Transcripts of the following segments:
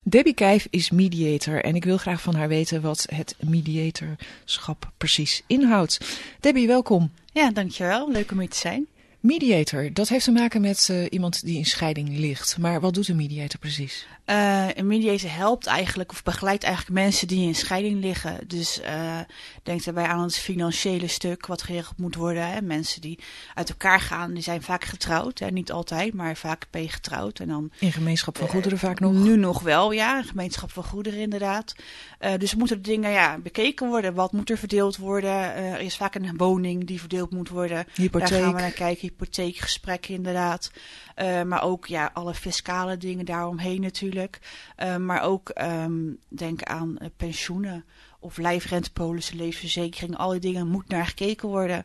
Debbie Kijf is mediator en ik wil graag van haar weten wat het mediatorschap precies inhoudt. Debbie, welkom. Ja, dankjewel. Leuk om hier te zijn. Mediator, dat heeft te maken met iemand die in scheiding ligt. Maar wat doet een mediator precies? Een mediator helpt eigenlijk of begeleidt eigenlijk mensen die in scheiding liggen. Dus denk daarbij aan het financiële stuk wat geregeld moet worden. Hè. Mensen die uit elkaar gaan, die zijn vaak getrouwd. Hè. Niet altijd, maar vaak ben je getrouwd. En dan, in gemeenschap van goederen vaak nog? Nu nog wel, ja. Een gemeenschap van goederen inderdaad. Dus moeten de dingen bekeken worden. Wat moet er verdeeld worden? Er is vaak een woning die verdeeld moet worden. Hypotheek. Daar gaan we naar kijken. Hypotheekgesprekken inderdaad. Maar ook alle fiscale dingen daaromheen natuurlijk. Maar ook denk aan pensioenen of lijfrentepolissen, levensverzekering. Al die dingen moet naar gekeken worden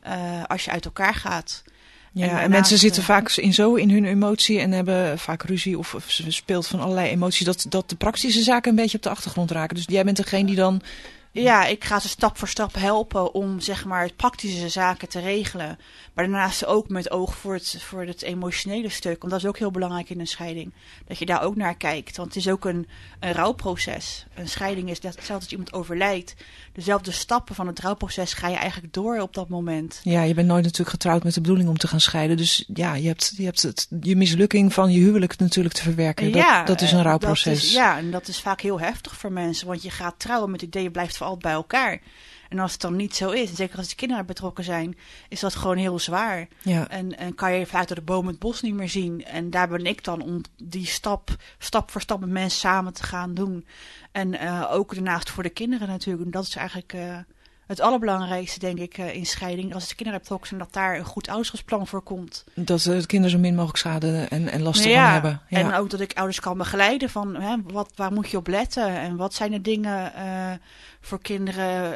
als je uit elkaar gaat. Ja, en mensen zitten vaak zo in hun emotie en hebben vaak ruzie of speelt van allerlei emoties dat de praktische zaken een beetje op de achtergrond raken. Dus jij bent degene die dan... Ja, ik ga ze stap voor stap helpen om zeg maar het praktische zaken te regelen. Maar daarnaast ook met oog voor het emotionele stuk. Want dat is ook heel belangrijk in een scheiding. Dat je daar ook naar kijkt. Want het is ook een rouwproces. Een scheiding is zelfs als iemand overlijdt. Dezelfde stappen van het rouwproces ga je eigenlijk door op dat moment. Ja, je bent nooit natuurlijk getrouwd met de bedoeling om te gaan scheiden. Dus ja, je hebt je mislukking van je huwelijk natuurlijk te verwerken. Dat is een rouwproces. En dat is vaak heel heftig voor mensen. Want je gaat trouwen met het idee, je blijft voor altijd bij elkaar. En als het dan niet zo is, en zeker als de kinderen betrokken zijn, is dat gewoon heel zwaar. Ja. En kan je vaak door de boom het bos niet meer zien. En daar ben ik dan om die stap voor stap met mensen samen te gaan doen. En ook daarnaast voor de kinderen natuurlijk. En dat is eigenlijk het allerbelangrijkste, denk ik, in scheiding. Als de kinderen betrokken zijn, dat daar een goed ouderschapsplan voor komt. Dat de kinderen zo min mogelijk schade en last ervan hebben. Ja. En ook dat ik ouders kan begeleiden van waar moet je op letten? En wat zijn de dingen voor kinderen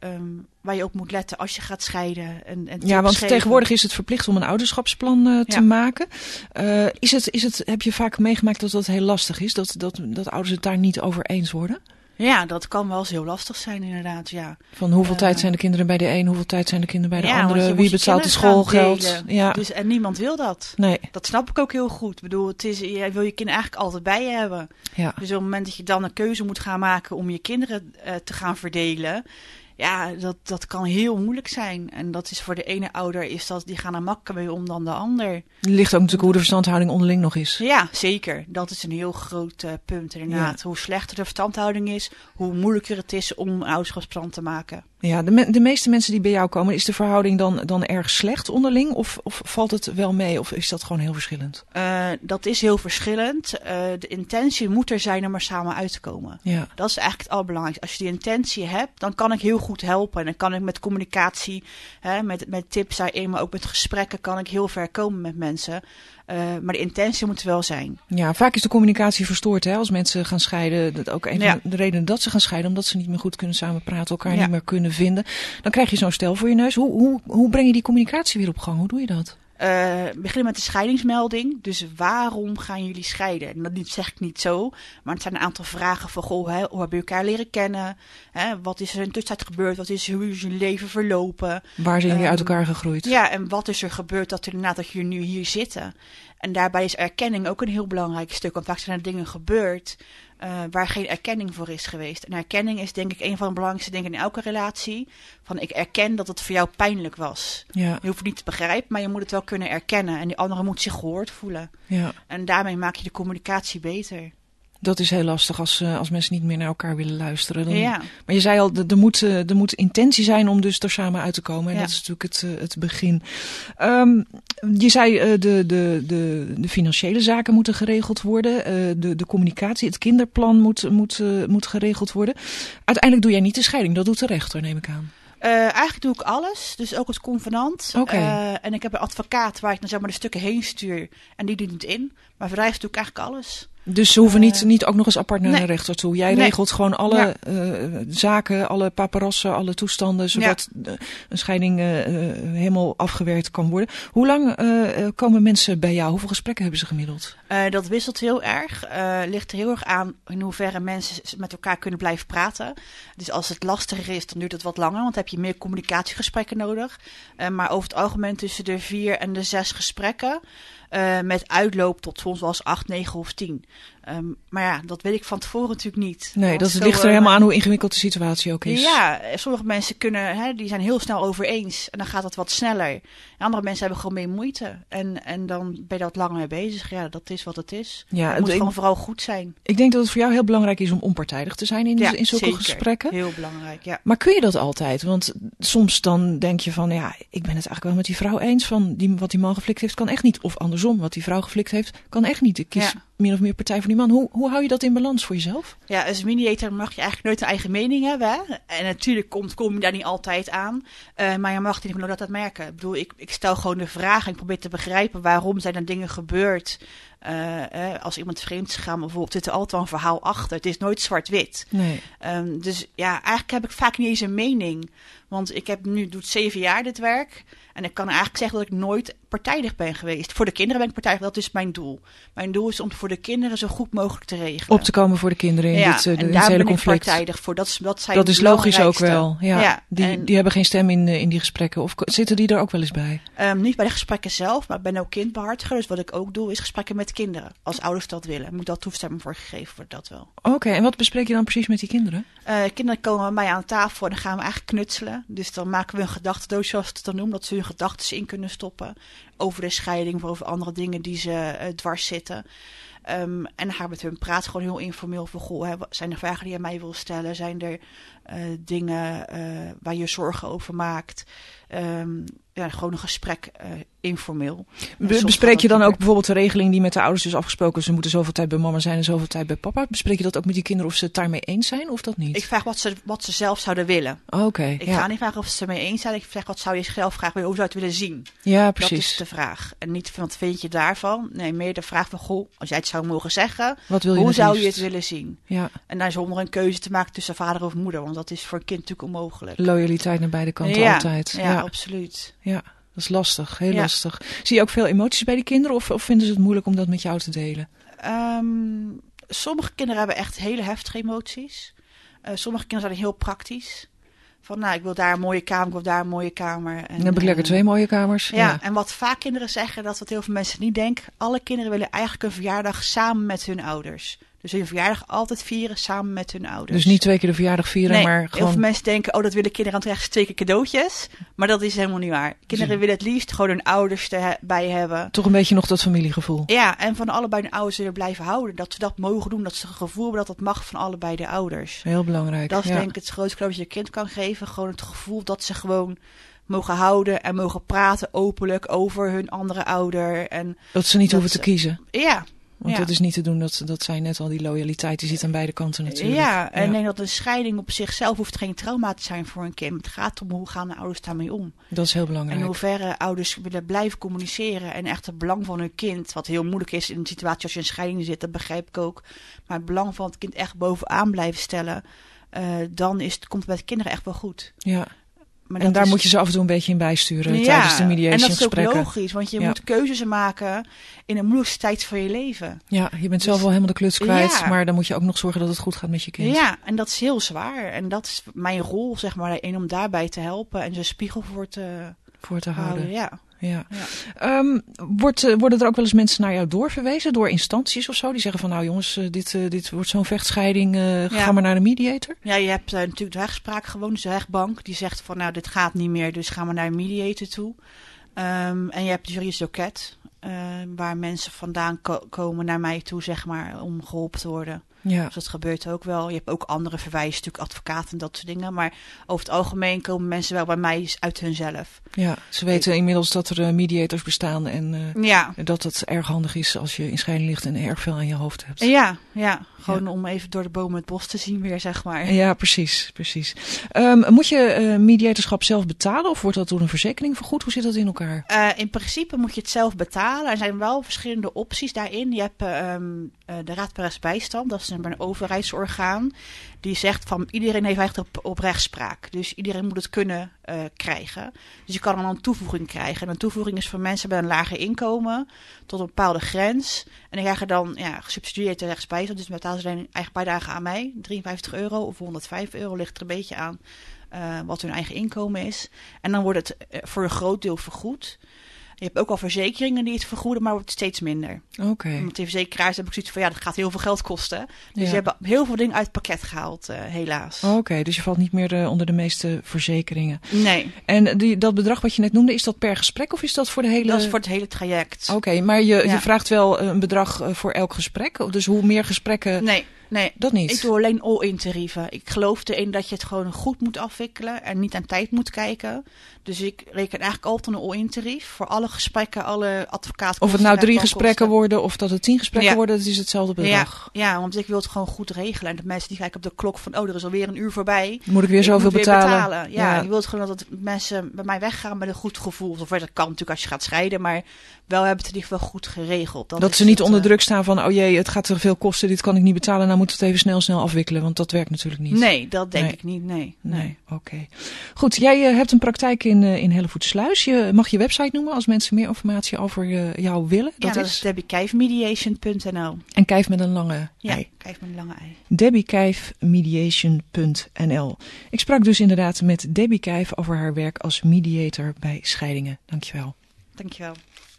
waar je op moet letten als je gaat scheiden? Ja, want tegenwoordig is het verplicht om een ouderschapsplan te maken. Heb je vaak meegemaakt dat dat heel lastig is? Dat ouders het daar niet over eens worden? Ja, dat kan wel eens heel lastig zijn inderdaad, ja. Van hoeveel tijd zijn de kinderen bij de een, hoeveel tijd zijn de kinderen bij de andere? Wie betaalt de schoolgeld? Ja. Dus, en niemand wil dat. Nee. Dat snap ik ook heel goed. Ik bedoel, je wil je kinderen eigenlijk altijd bij je hebben. Ja. Dus op het moment dat je dan een keuze moet gaan maken om je kinderen te gaan verdelen, ja, dat kan heel moeilijk zijn. En dat is voor de ene ouder, die gaan er makkelijker mee om dan de ander. Het ligt ook natuurlijk hoe de verstandhouding onderling nog is. Ja, zeker. Dat is een heel groot punt inderdaad. Ja. Hoe slechter de verstandhouding is, hoe moeilijker het is om een ouderschapsplan te maken. Ja, de meeste mensen die bij jou komen, is de verhouding dan erg slecht onderling? Of valt het wel mee? Of is dat gewoon heel verschillend? Dat is heel verschillend. De intentie moet er zijn om er samen uit te komen. Ja. Dat is eigenlijk het allerbelangrijkste. Als je die intentie hebt, dan kan ik heel goed helpen. En dan kan ik met communicatie, met tips daarin, maar ook met gesprekken, kan ik heel ver komen met mensen. Maar de intentie moet wel zijn. Ja, vaak is de communicatie verstoord als mensen gaan scheiden. Dat ook een van de redenen dat ze gaan scheiden, omdat ze niet meer goed kunnen samen praten, elkaar niet meer kunnen vinden. Dan krijg je zo'n stel voor je neus. Hoe breng je die communicatie weer op gang? Hoe doe je dat? Beginnen met de scheidingsmelding. Dus waarom gaan jullie scheiden? En dat zeg ik niet zo. Maar het zijn een aantal vragen van, hoe hebben je elkaar leren kennen? Wat is er in de tussentijd gebeurd? Hoe is jullie leven verlopen? Waar zijn jullie uit elkaar gegroeid? Ja, en wat is er gebeurd dat jullie nu hier zitten? En daarbij is erkenning ook een heel belangrijk stuk. Want vaak zijn er dingen gebeurd waar geen erkenning voor is geweest. En erkenning is denk ik een van de belangrijkste dingen in elke relatie. Van ik erken dat het voor jou pijnlijk was. Ja. Je hoeft het niet te begrijpen, maar je moet het wel kunnen erkennen. En die andere moet zich gehoord voelen. Ja. En daarmee maak je de communicatie beter. Dat is heel lastig als mensen niet meer naar elkaar willen luisteren. Maar je zei al, er moet intentie zijn om dus er samen uit te komen. En dat is natuurlijk het begin. Je zei, de financiële zaken moeten geregeld worden. De communicatie, het kinderplan moet geregeld worden. Uiteindelijk doe jij niet de scheiding, dat doet de rechter, neem ik aan. Eigenlijk doe ik alles, dus ook het convenant. Okay. En ik heb een advocaat waar ik dan zeg maar de stukken heen stuur. En die doet het in. Maar voor de rest doe ik eigenlijk alles. Dus ze hoeven niet ook nog eens apart naar de rechter toe. Jij regelt gewoon alle zaken, alle paparassen, alle toestanden, zodat een scheiding helemaal afgewerkt kan worden. Hoe lang komen mensen bij jou? Hoeveel gesprekken hebben ze gemiddeld? Dat wisselt heel erg. Ligt er heel erg aan in hoeverre mensen met elkaar kunnen blijven praten. Dus als het lastiger is, dan duurt het wat langer, want dan heb je meer communicatiegesprekken nodig. Maar over het algemeen tussen de 4 en de 6 gesprekken. Met uitloop tot soms wel eens 8, 9 of 10. Maar ja, dat weet ik van tevoren natuurlijk niet. Nee, dat ligt er helemaal aan hoe ingewikkeld de situatie ook is. Ja, sommige mensen die zijn heel snel over eens. En dan gaat het wat sneller. En andere mensen hebben gewoon meer moeite. En dan ben je wat langer mee bezig. Ja, dat is wat het is. Ja, het moet gewoon vooral goed zijn. Ik denk dat het voor jou heel belangrijk is om onpartijdig te zijn in zulke gesprekken. Heel belangrijk, ja. Maar kun je dat altijd? Want soms dan denk je van, ja, ik ben het eigenlijk wel met die vrouw eens. Van wat die man geflikt heeft, kan echt niet. Of andersom, wat die vrouw geflikt heeft, kan echt niet. Ik kies min of meer partij voor die man. Hoe hou je dat in balans voor jezelf? Ja, als mediator mag je eigenlijk nooit een eigen mening hebben. Hè? En natuurlijk kom je daar niet altijd aan. Maar je mag niet nooit dat merken. Ik bedoel, ik stel gewoon de vraag en ik probeer te begrijpen waarom zijn er dingen gebeurd. Als iemand vreemd is gegaan, bijvoorbeeld, zit er altijd wel een verhaal achter. Het is nooit zwart-wit. Nee. Dus ja, eigenlijk heb ik vaak niet eens een mening. Want ik doe het 7 jaar dit werk. En ik kan eigenlijk zeggen dat ik nooit partijdig ben geweest. Voor de kinderen ben ik partijdig, dat is mijn doel. Mijn doel is om voor de kinderen zo goed mogelijk te regelen. Op te komen voor de kinderen in dit hele conflict. Daar ben ik partijdig voor. Dat is logisch ook wel. Ja. Die hebben geen stem in die gesprekken. Of zitten die er ook wel eens bij? Niet bij de gesprekken zelf, maar ik ben ook kindbehartiger. Dus wat ik ook doe, is gesprekken met kinderen. Als ouders dat willen, moet dat toestemming voor gegeven worden, dat wel. Oké, en wat bespreek je dan precies met die kinderen? Kinderen komen bij mij aan tafel en dan gaan we eigenlijk knutselen. Dus dan maken we een gedachtendoosje, zoals het dan noemen, dat ze hun gedachten in kunnen stoppen. Over de scheiding of over andere dingen die ze dwars zitten. En dan gaan we met hun praten, gewoon heel informeel. Van, goh, zijn er vragen die je aan mij wil stellen? Zijn er dingen waar je zorgen over maakt? Gewoon een gesprek informeel. Bespreek je dan ook bijvoorbeeld de regeling die met de ouders is afgesproken? Ze moeten zoveel tijd bij mama zijn en zoveel tijd bij papa. Bespreek je dat ook met die kinderen of ze het daarmee eens zijn of dat niet? Ik vraag wat ze zelf zouden willen. Oké. Ik ga niet vragen of ze het ermee eens zijn. Ik vraag wat zou je zelf graag willen, hoe zou je het willen zien? Ja, precies. Dat is de vraag. En niet van wat vind je daarvan? Nee, meer de vraag van, goh, als jij het zou mogen zeggen, hoe zou je het willen zien? Ja. En dan zonder een keuze te maken tussen vader of moeder, want dat is voor een kind natuurlijk onmogelijk. Loyaliteit naar beide kanten altijd. Ja, absoluut. Ja. Dat is lastig, heel lastig. Zie je ook veel emoties bij die kinderen of vinden ze het moeilijk om dat met jou te delen? Sommige kinderen hebben echt hele heftige emoties. Sommige kinderen zijn heel praktisch. Van, ik wil daar een mooie kamer, ik wil daar een mooie kamer. En dan heb ik lekker 2 mooie kamers. Ja, en wat vaak kinderen zeggen, dat wat heel veel mensen niet denken. Alle kinderen willen eigenlijk een verjaardag samen met hun ouders. Dus hun verjaardag altijd vieren samen met hun ouders. Dus niet 2 keer de verjaardag vieren, maar gewoon... heel veel mensen denken, dat willen kinderen aan het rechts 2 keer cadeautjes. Maar dat is helemaal niet waar. Kinderen willen het liefst gewoon hun ouders erbij hebben. Toch een beetje nog dat familiegevoel. Ja, en van allebei de ouders willen blijven houden. Dat ze dat mogen doen, dat ze het gevoel hebben dat dat mag van allebei de ouders. Heel belangrijk. Dat is denk ik het grootste cadeau dat je je kind kan geven. Gewoon het gevoel dat ze gewoon mogen houden en mogen praten openlijk over hun andere ouder. En dat ze niet hoeven te kiezen. Ja. Want dat is niet te doen, dat zei net al, die loyaliteit, die zit aan beide kanten natuurlijk. Ja, en ik denk dat een scheiding op zichzelf hoeft geen trauma te zijn voor een kind. Het gaat om hoe gaan de ouders daarmee om. Dat is heel belangrijk. En in hoeverre ouders willen blijven communiceren en echt het belang van hun kind, wat heel moeilijk is in een situatie als je in scheiding zit, dat begrijp ik ook. Maar het belang van het kind echt bovenaan blijven stellen, dan komt het bij de kinderen echt wel goed. Ja. En daar moet je ze af en toe een beetje in bijsturen tijdens de mediation. En dat is gesprekken. ook logisch, want je moet keuzes maken in de moeilijkste tijd van je leven. Ja, je bent zelf wel helemaal de kluts kwijt, maar dan moet je ook nog zorgen dat het goed gaat met je kind. Ja, en dat is heel zwaar. En dat is mijn rol, zeg maar, om daarbij te helpen en ze een spiegel voor te houden. Ja. Worden er ook wel eens mensen naar jou doorverwezen door instanties of zo? Die zeggen van, nou jongens, dit wordt zo'n vechtscheiding, ga maar naar de mediator. Ja, je hebt natuurlijk de rechtspraak gewoon, dus de rechtbank. Die zegt van, nou dit gaat niet meer, dus ga maar naar een mediator toe. En je hebt de juridisch loket, waar mensen vandaan komen naar mij toe, zeg maar, om geholpen te worden. Ja. Dus dat gebeurt ook wel. Je hebt ook andere verwijzen, natuurlijk advocaten en dat soort dingen. Maar over het algemeen komen mensen wel bij mij uit hunzelf. Ja, ze weten inmiddels dat er mediators bestaan en dat het erg handig is als je in scheiding ligt en erg veel aan je hoofd hebt. Ja. Gewoon om even door de bomen het bos te zien weer, zeg maar. Ja, precies. Moet je mediatorschap zelf betalen of wordt dat door een verzekering vergoed? Hoe zit dat in elkaar? In principe moet je het zelf betalen. Er zijn wel verschillende opties daarin. Je hebt de Raad voor Rechtsbijstand, dat is een overheidsorgaan. Die zegt van iedereen heeft recht op rechtspraak. Dus iedereen moet het kunnen krijgen. Dus je kan dan een toevoeging krijgen. En een toevoeging is voor mensen met een lager inkomen tot een bepaalde grens. En dan krijg je dan gesubsidieerd de rechtsbijstand. Dus betalen ze dan eigen bijdrage aan mij. €53 of €105 ligt er een beetje aan wat hun eigen inkomen is. En dan wordt het voor een groot deel vergoed. Je hebt ook al verzekeringen die het vergoeden, maar wordt steeds minder. Oké. Want die verzekeraars hebben ook zoiets van, dat gaat heel veel geld kosten. Dus ze hebben heel veel dingen uit het pakket gehaald, helaas. Oké, dus je valt niet meer onder de meeste verzekeringen. Nee. En dat bedrag wat je net noemde, is dat per gesprek of is dat voor de hele... Dat is voor het hele traject. Oké, maar je vraagt wel een bedrag voor elk gesprek? Dus hoe meer gesprekken... Nee, dat niet. Ik doe alleen all-in tarieven. Ik geloof erin dat je het gewoon goed moet afwikkelen en niet aan tijd moet kijken. Dus ik reken eigenlijk altijd een all-in tarief voor alle gesprekken, alle advocaatkosten. Of het nou 3 gesprekken worden of dat het 10 gesprekken worden, dat is hetzelfde bedrag. Ja, want ik wil het gewoon goed regelen. En dat mensen die kijken op de klok van, er is alweer een uur voorbij. Moet ik weer zoveel betalen? Ja, je wilt gewoon dat mensen bij mij weggaan met een goed gevoel. Of dat kan natuurlijk als je gaat scheiden, maar wel hebben het in ieder geval goed geregeld. Dat ze niet onder druk staan van, oh jee, het gaat te veel kosten, dit kan ik niet betalen, nou moeten we het even snel afwikkelen, want dat werkt natuurlijk niet. Nee, dat denk ik niet, nee. Oké. Goed, jij hebt een praktijk in Hellevoetsluis. Je mag je website noemen als mensen meer informatie over jou willen. Dat is debbiekijfmediation.nl. En kijf met een lange ei. Kijf met een lange ei. debbiekijfmediation.nl. Ik sprak dus inderdaad met Debbie Kijf over haar werk als mediator bij scheidingen. Dankjewel. Dankjewel.